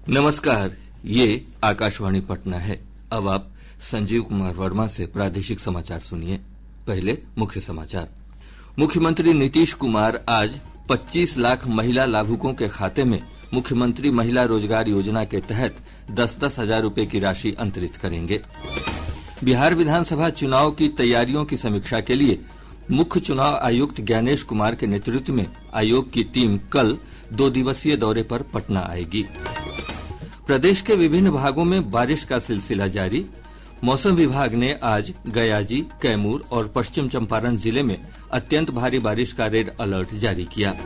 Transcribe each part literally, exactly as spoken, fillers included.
नमस्कार, ये आकाशवाणी पटना है। अब आप संजीव कुमार वर्मा से प्रादेशिक समाचार सुनिए। पहले मुख्य समाचार। मुख्यमंत्री नीतीश कुमार आज पच्चीस लाख महिला लाभुकों के खाते में मुख्यमंत्री महिला रोजगार योजना के तहत दस दस हजार रूपये की राशि अंतरित करेंगे। बिहार विधानसभा चुनाव की तैयारियों की समीक्षा के लिए मुख्य चुनाव आयुक्त ज्ञानेश कुमार के नेतृत्व में आयोग की टीम कल दो दिवसीय दौरे पर पटना आएगी। प्रदेश के विभिन्न भागों में बारिश का सिलसिला जारी। मौसम विभाग ने आज गयाजी, कैमूर और पश्चिम चंपारण जिले में अत्यंत भारी बारिश का रेड अलर्ट जारी किया।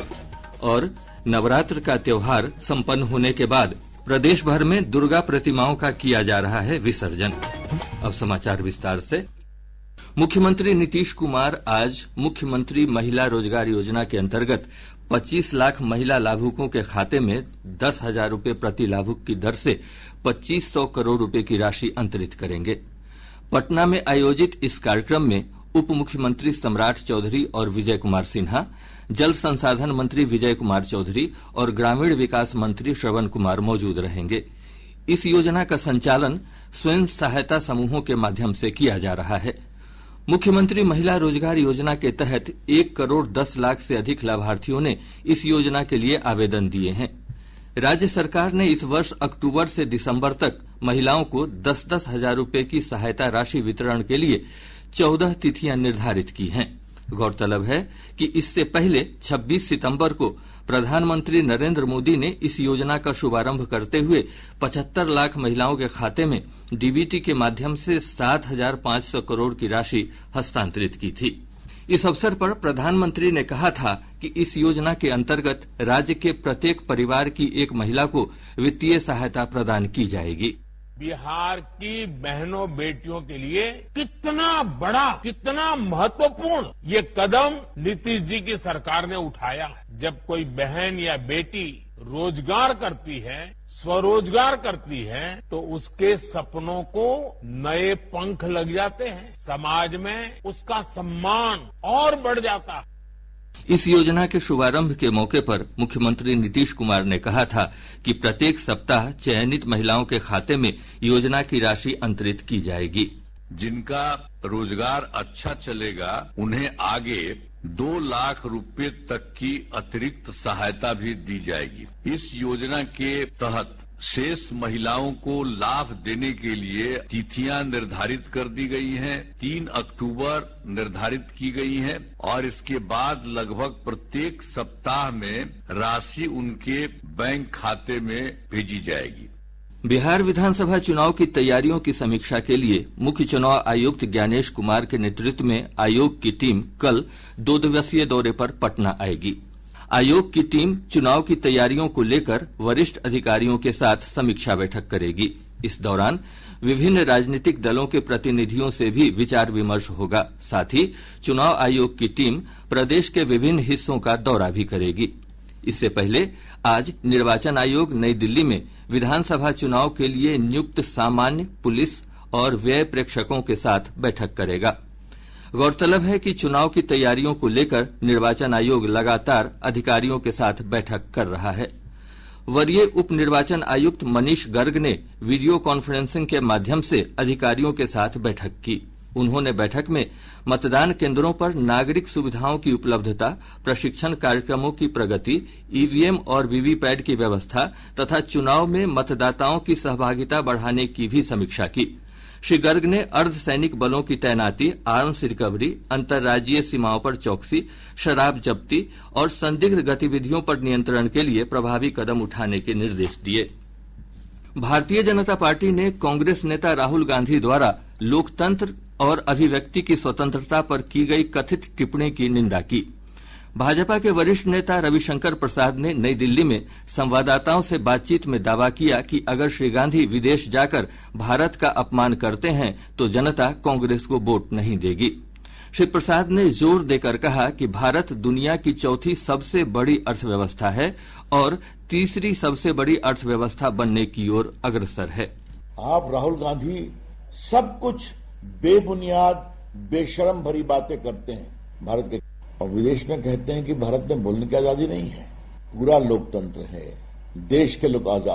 और नवरात्र का त्योहार संपन्न होने के बाद प्रदेश भर में दुर्गा प्रतिमाओं का किया जा रहा है विसर्जन। अब समाचार विस्तार से। मुख्यमंत्री नीतीश कुमार आज मुख्यमंत्री महिला रोजगार योजना के अंतर्गत पच्चीस लाख महिला लाभुकों के खाते में दस हजार रूपये प्रति लाभुक की दर से पच्चीस सौ करोड़ रूपये की राशि अंतरित करेंगे। पटना में आयोजित इस कार्यक्रम में उप मुख्यमंत्री सम्राट चौधरी और विजय कुमार सिन्हा, जल संसाधन मंत्री विजय कुमार चौधरी और ग्रामीण विकास मंत्री श्रवण कुमार मौजूद रहेंगे। इस योजना का संचालन स्वयं सहायता समूहों के माध्यम से किया जा रहा है। मुख्यमंत्री महिला रोजगार योजना के तहत एक करोड़ दस लाख से अधिक लाभार्थियों ने इस योजना के लिए आवेदन दिए हैं। राज्य सरकार ने इस वर्ष अक्टूबर से दिसंबर तक महिलाओं को दस दस हजार रूपये की सहायता राशि वितरण के लिए चौदह तिथियां निर्धारित की हैं। गौरतलब है कि इससे पहले छब्बीस सितंबर को प्रधानमंत्री नरेंद्र मोदी ने इस योजना का शुभारंभ करते हुए पचहत्तर लाख महिलाओं के खाते में डीबीटी के माध्यम से सात हजार पांच सौ करोड़ की राशि हस्तांतरित की थी। इस अवसर पर प्रधानमंत्री ने कहा था कि इस योजना के अंतर्गत राज्य के प्रत्येक परिवार की एक महिला को वित्तीय सहायता प्रदान की जाएगी। बिहार की बहनों बेटियों के लिए कितना बड़ा, कितना महत्वपूर्ण ये कदम नीतीश जी की सरकार ने उठाया है। जब कोई बहन या बेटी रोजगार करती है, स्वरोजगार करती है, तो उसके सपनों को नए पंख लग जाते हैं, समाज में उसका सम्मान और बढ़ जाता है। इस योजना के शुभारंभ के मौके पर मुख्यमंत्री नीतीश कुमार ने कहा था कि प्रत्येक सप्ताह चयनित महिलाओं के खाते में योजना की राशि अंतरित की जाएगी। जिनका रोजगार अच्छा चलेगा उन्हें आगे दो लाख रुपए तक की अतिरिक्त सहायता भी दी जाएगी। इस योजना के तहत शेष महिलाओं को लाभ देने के लिए तिथियां निर्धारित कर दी गई हैं। तीन अक्टूबर निर्धारित की गई है और इसके बाद लगभग प्रत्येक सप्ताह में राशि उनके बैंक खाते में भेजी जाएगी। बिहार विधानसभा चुनाव की तैयारियों की समीक्षा के लिए मुख्य चुनाव आयुक्त ज्ञानेश कुमार के नेतृत्व में आयोग की टीम कल दो दिवसीय दौरे पर पटना आएगी। आयोग की टीम चुनाव की तैयारियों को लेकर वरिष्ठ अधिकारियों के साथ समीक्षा बैठक करेगी। इस दौरान विभिन्न राजनीतिक दलों के प्रतिनिधियों से भी विचार विमर्श होगा। साथ ही चुनाव आयोग की टीम प्रदेश के विभिन्न हिस्सों का दौरा भी करेगी। इससे पहले आज निर्वाचन आयोग नई दिल्ली में विधानसभा चुनाव के लिए नियुक्त सामान्य, पुलिस और व्यय प्रेक्षकों के साथ बैठक करेगा। गौरतलब है कि चुनाव की तैयारियों को लेकर निर्वाचन आयोग लगातार अधिकारियों के साथ बैठक कर रहा है। वरीय उप निर्वाचन आयुक्त मनीष गर्ग ने वीडियो कॉन्फ्रेंसिंग के माध्यम से अधिकारियों के साथ बैठक की। उन्होंने बैठक में मतदान केंद्रों पर नागरिक सुविधाओं की उपलब्धता, प्रशिक्षण कार्यक्रमों की प्रगति, ईवीएम और वीवीपैट की व्यवस्था तथा चुनाव में मतदाताओं की सहभागिता बढ़ाने की भी समीक्षा की। श्री गर्ग ने अर्धसैनिक बलों की तैनाती, आर्म्स रिकवरी, अंतर्राज्यीय सीमाओं पर चौकसी, शराब जब्ती और संदिग्ध गतिविधियों पर नियंत्रण के लिए प्रभावी कदम उठाने के निर्देश दिए। भारतीय जनता पार्टी ने कांग्रेस नेता राहुल गांधी द्वारा लोकतंत्र और अभिव्यक्ति की स्वतंत्रता पर की गई कथित टिप्पणी की निंदा की। भाजपा के वरिष्ठ नेता रविशंकर प्रसाद ने नई दिल्ली में संवाददाताओं से बातचीत में दावा किया कि अगर श्री गांधी विदेश जाकर भारत का अपमान करते हैं तो जनता कांग्रेस को वोट नहीं देगी। श्री प्रसाद ने जोर देकर कहा कि भारत दुनिया की चौथी सबसे बड़ी अर्थव्यवस्था है और तीसरी सबसे बड़ी अर्थव्यवस्था बनने की ओर अग्रसर है। आप राहुल गांधी सब कुछ बेबुनियाद, बेशर्म भरी बातें करते हैं भारत के, और विदेश में कहते हैं कि भारत में बोलने की आजादी नहीं है, पूरा लोकतंत्र है, देश के लोग आजाद हैं।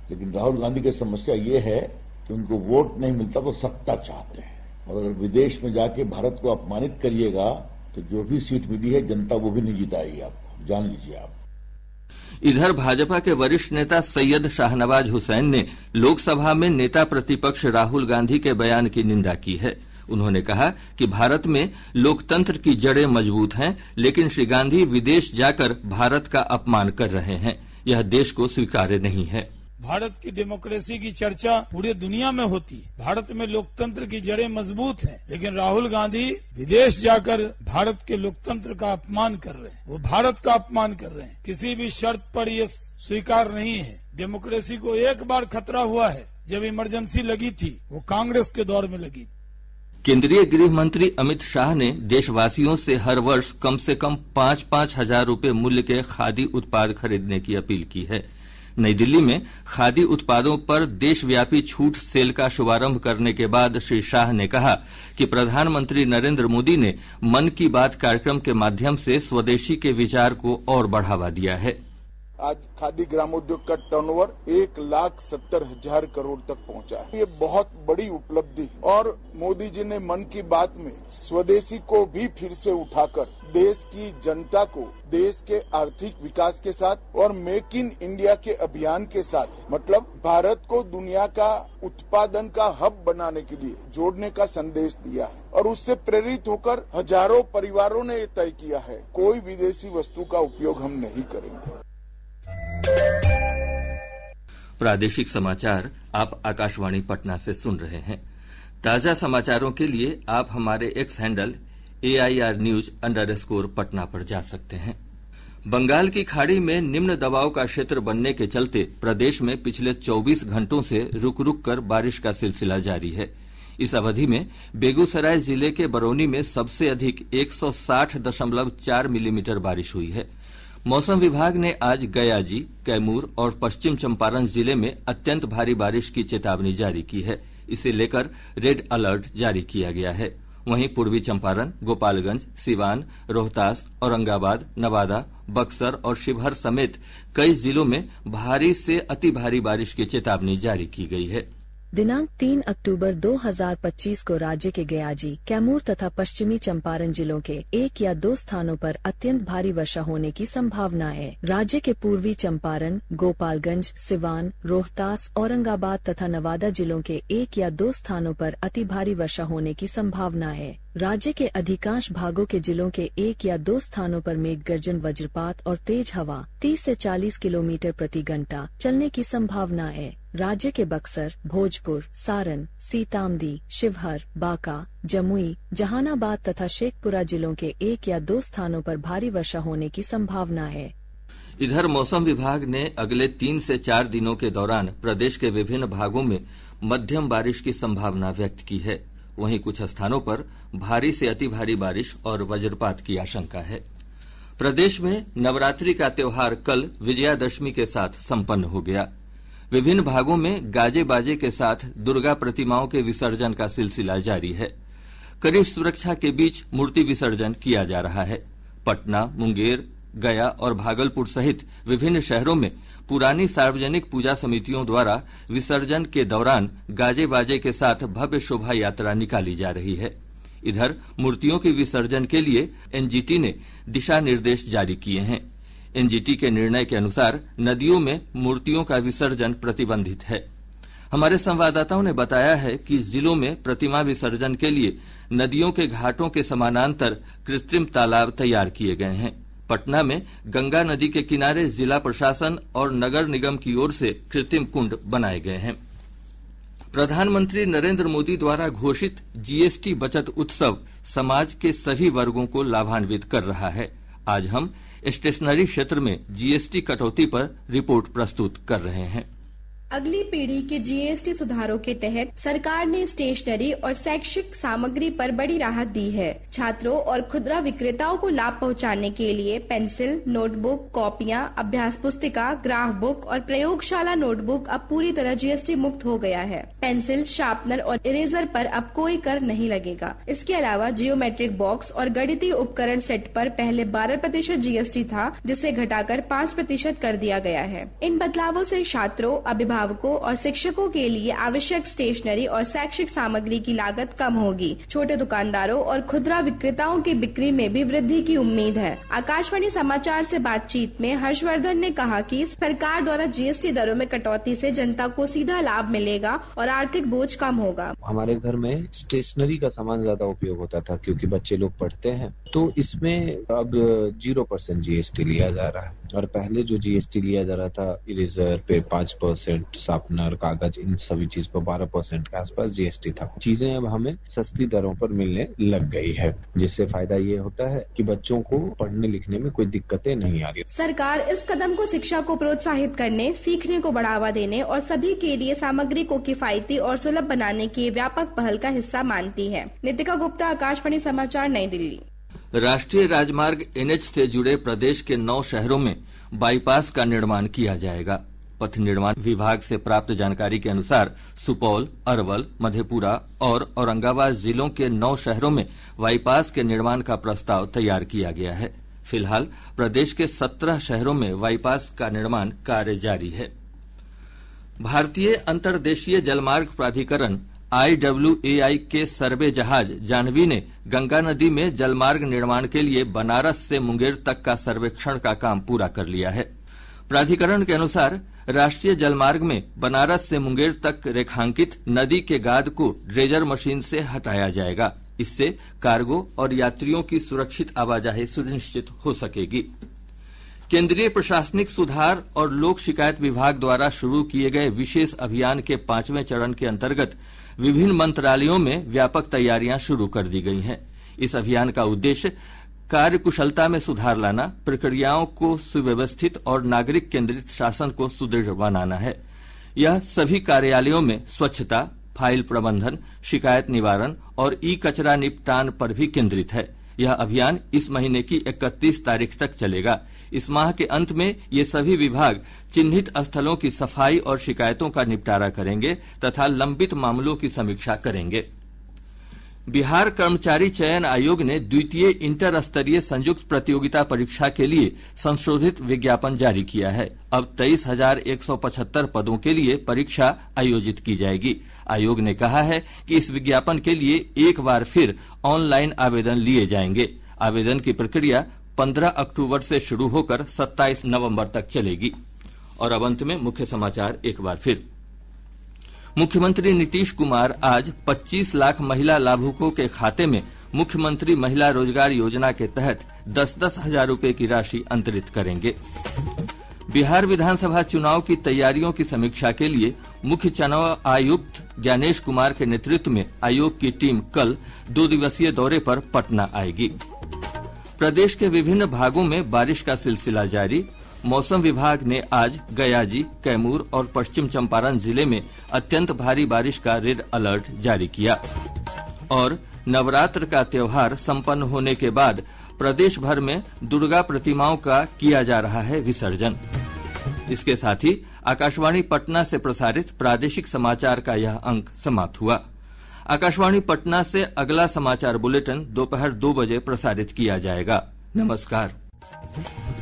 लेकिन राहुल गांधी की समस्या ये है कि उनको वोट नहीं मिलता तो सत्ता चाहते हैं, और अगर विदेश में जाके भारत को अपमानित करिएगा तो जो भी सीट मिली है जनता वो भी नहीं जिताएगी आपको, जान लीजिए आप। इधर भाजपा के वरिष्ठ नेता सैयद शाहनवाज हुसैन ने लोकसभा में नेता प्रतिपक्ष राहुल गांधी के बयान की निंदा की है। उन्होंने कहा कि भारत में लोकतंत्र की जड़ें मजबूत हैं, लेकिन श्री गांधी विदेश जाकर भारत का अपमान कर रहे हैं। यह देश को स्वीकार्य नहीं है। भारत की डेमोक्रेसी की चर्चा पूरी दुनिया में होती है। भारत में लोकतंत्र की जड़ें मजबूत हैं, लेकिन राहुल गांधी विदेश जाकर भारत के लोकतंत्र का अपमान कर रहे हैं। वो भारत का अपमान कर रहे हैं। किसी भी शर्त पर ये स्वीकार नहीं है। डेमोक्रेसी को एक बार खतरा हुआ है जब इमरजेंसी लगी थी, वो कांग्रेस के दौर में लगी। केंद्रीय गृह मंत्री अमित शाह ने देशवासियों से हर वर्ष कम से कम पांच पांच हजार रूपये मूल्य के खादी उत्पाद खरीदने की अपील की है। नई दिल्ली में खादी उत्पादों पर देशव्यापी छूट सेल का शुभारंभ करने के बाद श्री शाह ने कहा कि प्रधानमंत्री नरेंद्र मोदी ने मन की बात कार्यक्रम के माध्यम से स्वदेशी के विचार को और बढ़ावा दिया है। आज खादी ग्रामोद्योग का टर्नओवर एक लाख सत्तर हजार करोड़ तक पहुंचा है। ये बहुत बड़ी उपलब्धि है और मोदी जी ने मन की बात में स्वदेशी को भी फिर से उठाकर देश की जनता को देश के आर्थिक विकास के साथ और मेक इन इंडिया के अभियान के साथ, मतलब भारत को दुनिया का उत्पादन का हब बनाने के लिए जोड़ने का संदेश दिया है। और उससे प्रेरित होकर हजारों परिवारों ने तय किया है, कोई विदेशी वस्तु का उपयोग हम नहीं करेंगे। प्रादेशिक समाचार आप आकाशवाणी पटना से सुन रहे हैं। ताजा समाचारों के लिए आप हमारे X handle A I R news underscore Patna पर जा सकते हैं। बंगाल की खाड़ी में निम्न दबाव का क्षेत्र बनने के चलते प्रदेश में पिछले चौबीस घंटों से रुक रुक कर बारिश का सिलसिला जारी है। इस अवधि में बेगूसराय जिले के बरौनी में सबसे अधिक एक सौ साठ दशमलव चार मिलीमीटर बारिश हुई है। मौसम विभाग ने आज गयाजी, कैमूर और पश्चिम चंपारण जिले में अत्यंत भारी बारिश की चेतावनी जारी की है। इसे लेकर रेड अलर्ट जारी किया गया है। वहीं पूर्वी चंपारण, गोपालगंज, सिवान, रोहतास, औरंगाबाद, नवादा, बक्सर और शिवहर समेत कई जिलों में भारी से अति भारी बारिश की चेतावनी जारी की गई है। दिनांक तीन अक्टूबर दो हज़ार पच्चीस को राज्य के गयाजी, कैमूर तथा पश्चिमी चंपारण जिलों के एक या दो स्थानों पर अत्यंत भारी वर्षा होने की संभावना है। राज्य के पूर्वी चंपारण, गोपालगंज, सिवान, रोहतास, औरंगाबाद तथा नवादा जिलों के एक या दो स्थानों पर अति भारी वर्षा होने की संभावना है। राज्य के अधिकांश भागों के जिलों के एक या दो स्थानों पर मेघ गर्जन, वज्रपात और तेज हवा तीस से चालीस किलोमीटर प्रति घंटा चलने की संभावना है। राज्य के बक्सर, भोजपुर, सारण, सीतामढ़ी, शिवहर, बांका, जमुई, जहानाबाद तथा शेखपुरा जिलों के एक या दो स्थानों पर भारी वर्षा होने की संभावना है। इधर मौसम विभाग ने अगले तीन से चार दिनों के दौरान प्रदेश के विभिन्न भागों में मध्यम बारिश की संभावना व्यक्त की है। वहीं कुछ स्थानों पर भारी से अति भारी बारिश और वज्रपात की आशंका है। प्रदेश में नवरात्रि का त्योहार कल विजयादशमी के साथ संपन्न हो गया। विभिन्न भागों में गाजे बाजे के साथ दुर्गा प्रतिमाओं के विसर्जन का सिलसिला जारी है। कड़ी सुरक्षा के बीच मूर्ति विसर्जन किया जा रहा है। पटना, मुंगेर, गया और भागलपुर सहित विभिन्न शहरों में पुरानी सार्वजनिक पूजा समितियों द्वारा विसर्जन के दौरान गाजे बाजे के साथ भव्य शोभा यात्रा निकाली जा रही है। इधर मूर्तियों के विसर्जन के लिए एन जी टी ने दिशा निर्देश जारी किए हैं। एन जी टी के निर्णय के अनुसार नदियों में मूर्तियों का विसर्जन प्रतिबंधित है। हमारे संवाददाताओं ने बताया है कि जिलों में प्रतिमा विसर्जन के लिए नदियों के घाटों के समानांतर कृत्रिम तालाब तैयार किए गए हैं। पटना में गंगा नदी के किनारे जिला प्रशासन और नगर निगम की ओर से कृत्रिम कुंड बनाए गए हैं। प्रधानमंत्री नरेंद्र मोदी द्वारा घोषित जी एस टी बचत उत्सव समाज के सभी वर्गों को लाभान्वित कर रहा है। आज हम स्टेशनरी क्षेत्र में जी एस टी कटौती पर रिपोर्ट प्रस्तुत कर रहे हैं। अगली पीढ़ी के जी एस टी सुधारों के तहत सरकार ने स्टेशनरी और शैक्षिक सामग्री पर बड़ी राहत दी है। छात्रों और खुदरा विक्रेताओं को लाभ पहुंचाने के लिए पेंसिल, नोटबुक, कॉपियां, अभ्यास पुस्तिका, ग्राफ बुक और प्रयोगशाला नोटबुक अब पूरी तरह जी एस टी मुक्त हो गया है। पेंसिल, शार्पनर और इरेजर पर अब कोई कर नहीं लगेगा। इसके अलावा जियोमेट्रिक बॉक्स और गणितीय उपकरण सेट पर पहले बारह प्रतिशत जी एस टी था, जिसे घटाकर पाँच प्रतिशत कर दिया गया है। इन बदलावों से छात्रों, अभिभावकों अभिभावकों और शिक्षकों के लिए आवश्यक स्टेशनरी और शैक्षिक सामग्री की लागत कम होगी। छोटे दुकानदारों और खुदरा विक्रेताओं की बिक्री में भी वृद्धि की उम्मीद है। आकाशवाणी समाचार से बातचीत में हर्षवर्धन ने कहा कि सरकार द्वारा जीएसटी दरों में कटौती से जनता को सीधा लाभ मिलेगा और आर्थिक बोझ कम होगा। हमारे घर में स्टेशनरी का सामान ज्यादा उपयोग होता था क्योंकि बच्चे लोग पढ़ते हैं, तो इसमें अब जीरो परसेंट जीएसटी लिया जा रहा है और पहले जो जीएसटी लिया जा रहा था इरेजर पे पाँच परसेंट, शार्पनर, कागज, इन सभी चीज पर बारह परसेंट के आसपास जीएसटी था। चीजें अब हमें सस्ती दरों पर मिलने लग गई है, जिससे फायदा ये होता है कि बच्चों को पढ़ने लिखने में कोई दिक्कतें नहीं आ रही। सरकार इस कदम को शिक्षा को प्रोत्साहित करने, सीखने को बढ़ावा देने और सभी के लिए सामग्री को किफायती और सुलभ बनाने की व्यापक पहल का हिस्सा मानती है। नितिका गुप्ता, आकाशवाणी समाचार, नई दिल्ली। राष्ट्रीय राजमार्ग एनएच से जुड़े प्रदेश के नौ शहरों में बाईपास का निर्माण किया जाएगा। पथ निर्माण विभाग से प्राप्त जानकारी के अनुसार सुपौल, अरवल, मधेपुरा और औरंगाबाद जिलों के नौ शहरों में बाईपास के निर्माण का प्रस्ताव तैयार किया गया है। फिलहाल प्रदेश के सत्रह शहरों में बाईपास का निर्माण कार्य जारी है। भारतीय अंतर्देशीय जलमार्ग प्राधिकरण आईडब्ल्यूएआई के सर्वे जहाज जाह्नवी ने गंगा नदी में जलमार्ग निर्माण के लिए बनारस से मुंगेर तक का सर्वेक्षण का काम पूरा कर लिया है। प्राधिकरण के अनुसार राष्ट्रीय जलमार्ग में बनारस से मुंगेर तक रेखांकित नदी के गाद को ड्रेजर मशीन से हटाया जाएगा। इससे कार्गो और यात्रियों की सुरक्षित आवाजाही सुनिश्चित हो सकेगी। केंद्रीय प्रशासनिक सुधार और लोक शिकायत विभाग द्वारा शुरू किए गए विशेष अभियान के पांचवें चरण के अंतर्गत विभिन्न मंत्रालयों में व्यापक तैयारियां शुरू कर दी गई हैं। इस अभियान का उद्देश्य कार्य कुशलता में सुधार लाना, प्रक्रियाओं को सुव्यवस्थित और नागरिक केंद्रित शासन को सुदृढ़ बनाना है। यह सभी कार्यालयों में स्वच्छता, फाइल प्रबंधन, शिकायत निवारण और ई कचरा निपटान पर भी केंद्रित है। यह अभियान इस महीने की इकतीस तारीख तक चलेगा। इस माह के अंत में ये सभी विभाग चिन्हित स्थलों की सफाई और शिकायतों का निपटारा करेंगे तथा लंबित मामलों की समीक्षा करेंगे। बिहार कर्मचारी चयन आयोग ने द्वितीय इंटर स्तरीय संयुक्त प्रतियोगिता परीक्षा के लिए संशोधित विज्ञापन जारी किया है। अब तेईस हजार एक सौ पचहत्तर पदों के लिए परीक्षा आयोजित की जाएगी। आयोग ने कहा है कि इस विज्ञापन के लिए एक बार फिर ऑनलाइन आवेदन लिए जाएंगे। आवेदन की प्रक्रिया पंद्रह अक्टूबर से शुरू होकर सत्ताईस नवंबर तक चलेगी। और अब अंत में मुख्य समाचार एक बार फिर। मुख्यमंत्री नीतीश कुमार आज पच्चीस लाख महिला लाभुकों के खाते में मुख्यमंत्री महिला रोजगार योजना के तहत दस दस हजार रूपये की राशि अंतरित करेंगे। बिहार विधानसभा चुनाव की तैयारियों की समीक्षा के लिए मुख्य चुनाव आयुक्त ज्ञानेश कुमार के नेतृत्व में आयोग की टीम कल दो दिवसीय दौरे पर पटना आएगी। प्रदेश के विभिन्न भागों में बारिश का सिलसिला जारी। मौसम विभाग ने आज गयाजी, कैमूर और पश्चिम चंपारण जिले में अत्यंत भारी बारिश का रेड अलर्ट जारी किया। और नवरात्र का त्योहार संपन्न होने के बाद प्रदेश भर में दुर्गा प्रतिमाओं का किया जा रहा है विसर्जन। इसके साथ ही आकाशवाणी पटना से प्रसारित प्रादेशिक समाचार का यह अंक समाप्त हुआ। आकाशवाणी पटना से अगला समाचार बुलेटिन दोपहर दो बजे प्रसारित किया जाएगा। नमस्कार।